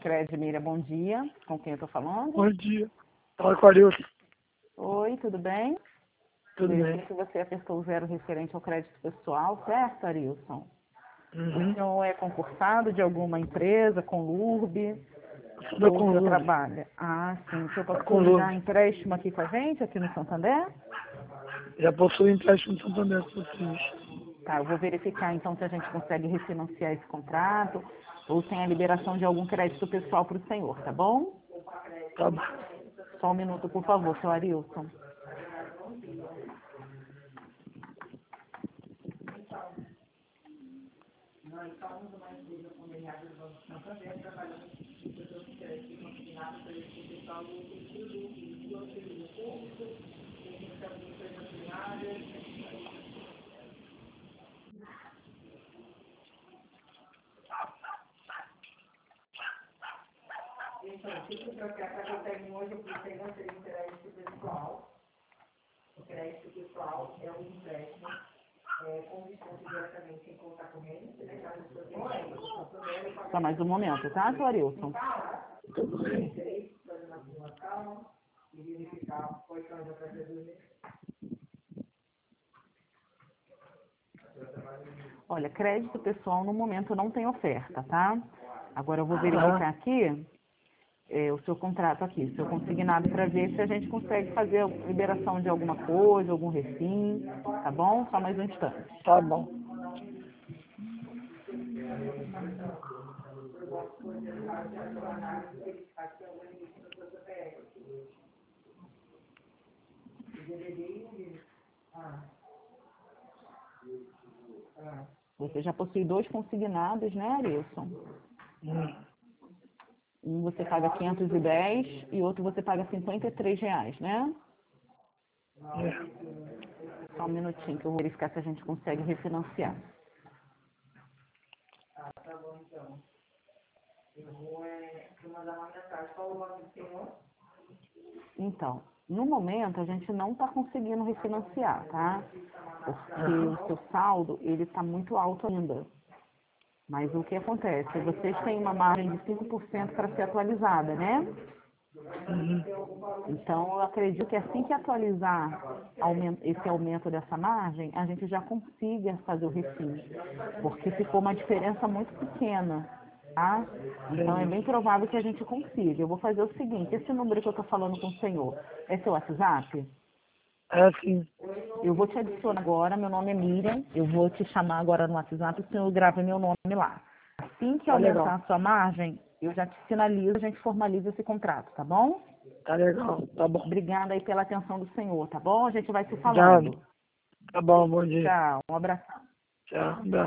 Sicredi Mira, bom dia. Com quem eu estou falando? Bom dia. Fala com a Arilson. Oi, tudo bem? Tudo Eu bem? sei que você apertou o 0 referente ao crédito pessoal, certo, Arilson? O senhor é concursado de alguma empresa, com LURB, Estudou ou o com senhor Lula. trabalha? Ah, sim. O senhor Com possui já Lula. empréstimo aqui com a gente, aqui no Santander? Já possui empréstimo de Santander possui. Tá, eu vou verificar então se a gente consegue refinanciar esse contrato ou tem a liberação de algum crédito pessoal para o senhor, tá bom? Tá bom. Só um minuto, por favor, seu Arilson. Então, o que você quer que eu tenho hoje para o senhor seria um crédito pessoal. O crédito pessoal é um empréstimo com desconto diretamente em conta corrente, né? Só mais um momento, tá, seu Arilson? Tudo bem. Olha, crédito pessoal no momento não tem oferta, tá? Agora eu vou Tá. verificar aqui o seu contrato aqui, o seu consignado, para ver se a gente consegue fazer a liberação de alguma coisa, algum refim, tá bom? Só mais um instante. Tá bom. Você já possui 2 consignados, né, Arilson? Um você paga 510 e outro você paga R$ 53, né? É. Só um minutinho que eu vou verificar se a gente consegue refinanciar. Tá bom, então. Eu vou te mandar uma mensagem. Qual o nome do senhor? Então, no momento a gente não está conseguindo refinanciar, tá? Porque o seu saldo, ele está muito alto ainda. Mas o que acontece? Vocês têm uma margem de 5% para ser atualizada, né? Então, eu acredito que assim que atualizar esse aumento dessa margem, a gente já consiga fazer o refis. Porque ficou uma diferença muito pequena, tá? Então, é bem provável que a gente consiga. Eu vou fazer o seguinte, esse número que eu estou falando com o senhor, é seu WhatsApp? É assim. Eu vou te adicionar agora, meu nome é Miriam, eu vou te chamar agora no WhatsApp, o senhor grava meu nome lá. Assim que Tá aumentar legal. a sua margem, eu já te sinalizo, a gente formaliza esse contrato, tá bom? Tá legal. Tá bom. Obrigada aí pela atenção do senhor, tá bom? A gente vai se Já. falando. Tá bom, bom dia. Tchau, um abraço. Tchau.